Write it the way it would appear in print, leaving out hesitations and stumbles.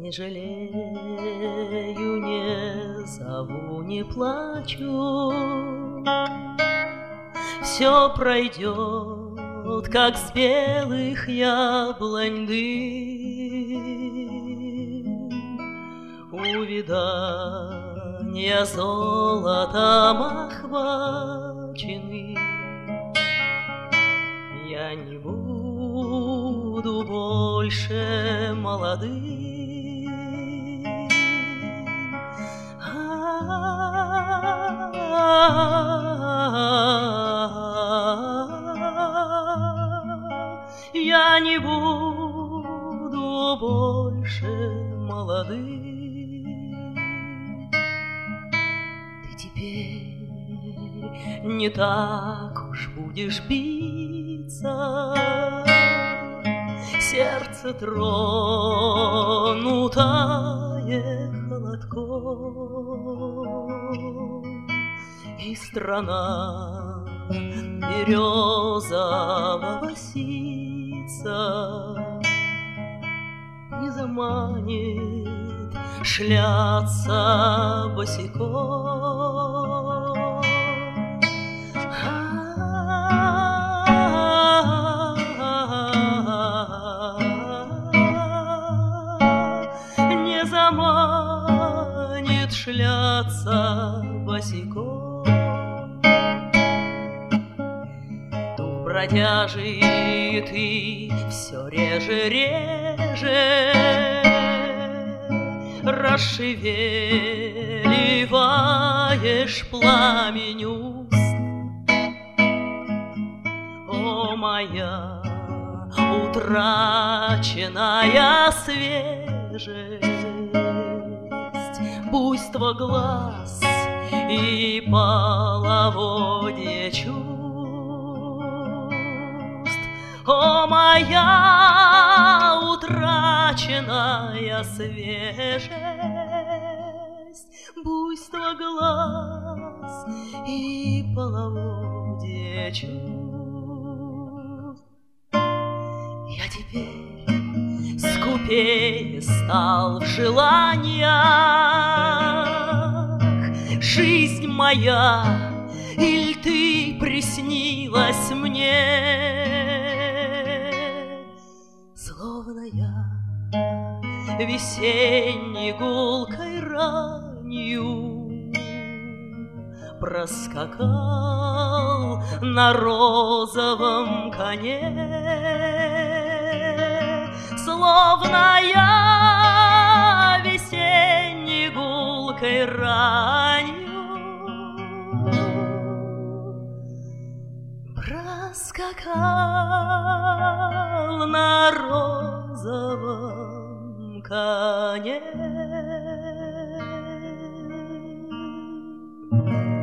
Не жалею, не зову, не плачу. Все пройдет, как с белых яблонь дым. Увидания золотом охвачены. Я не буду больше молодым. Я не буду больше молодым. Ты теперь не так уж будешь биться, сердце тронутое холодком, и страна березового сица не заманит шляться босиком. Не заманит шляться босиком. Бродяжий ты все реже расшевеливаешь пламень уст. О, моя утраченная свежесть, буйство глаз и половодье чувств. О, моя утраченная свежесть, буйство глаз и половодье чувств. Я теперь скупее стал в желаниях. Жизнь моя, иль ты приснилась мне? Словно я весенней гулкой ранью проскакал на розовом коне. Словно я весенней гулкой ранью проскакал на розовом коне.